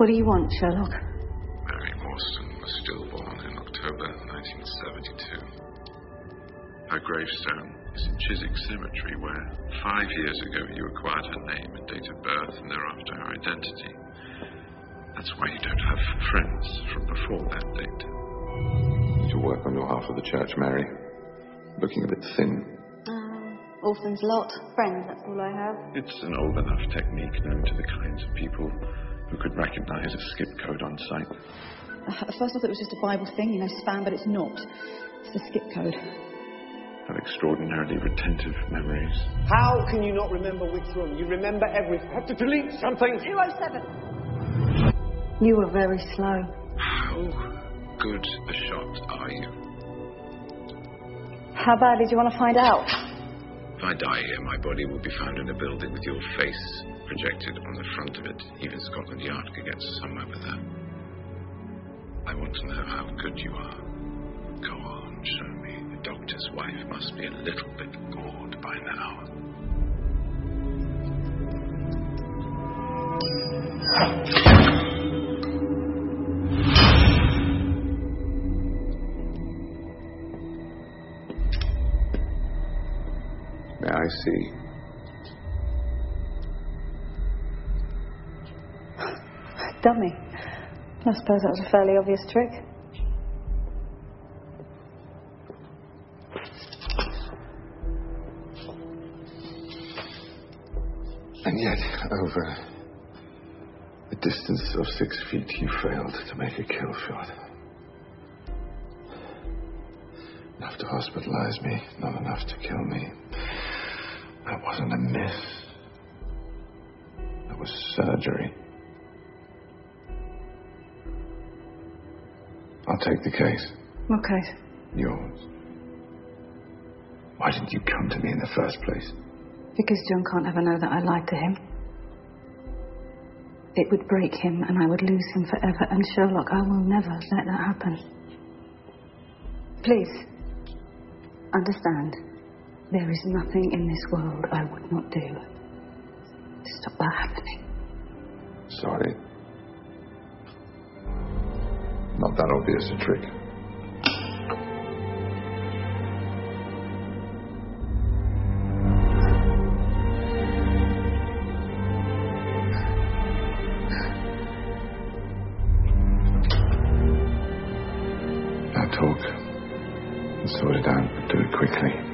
What do you want, Sherlock? Mary Morstan was stillborn in October 1972. Her gravestone is in Chiswick Cemetery, where 5 years ago you acquired her name and date of birth and thereafter her identity. That's why you don't have friends from before that date. To work on behalf of the church, Mary. Looking a bit thin. Orphan's lot. Friends, that's all I have. It's an old enough technique known to the kinds of people who could recognize a skip code on sight. At first I thought it was just a Bible thing, spam, but it's not. It's the skip code. Have extraordinarily retentive memories. How can you not remember which room? You remember everything. I have to delete something. 207. You were very slow. How good a shot are you? How badly do you want to find out? If I die here, my body will be found in a building with your face projected on the front of it. Even Scotland Yard could get some over there. I want to know how good you are. Go on, show me. The doctor's wife must be a little bit bored by now. May I see? Dummy. I suppose that was a fairly obvious trick. And yet, over a distance of 6 feet, you failed to make a kill shot. Enough to hospitalize me, not enough to kill me. That wasn't a miss. That was surgery. I'll take the case. What case? Yours. Why didn't you come to me in the first place? Because John can't ever know that I lied to him. It would break him and I would lose him forever. And Sherlock, I will never let that happen. Please, understand. There is nothing in this world I would not do to stop that happening. Sorry. Not that obvious a trick. Now talk and sort it out, but do it quickly.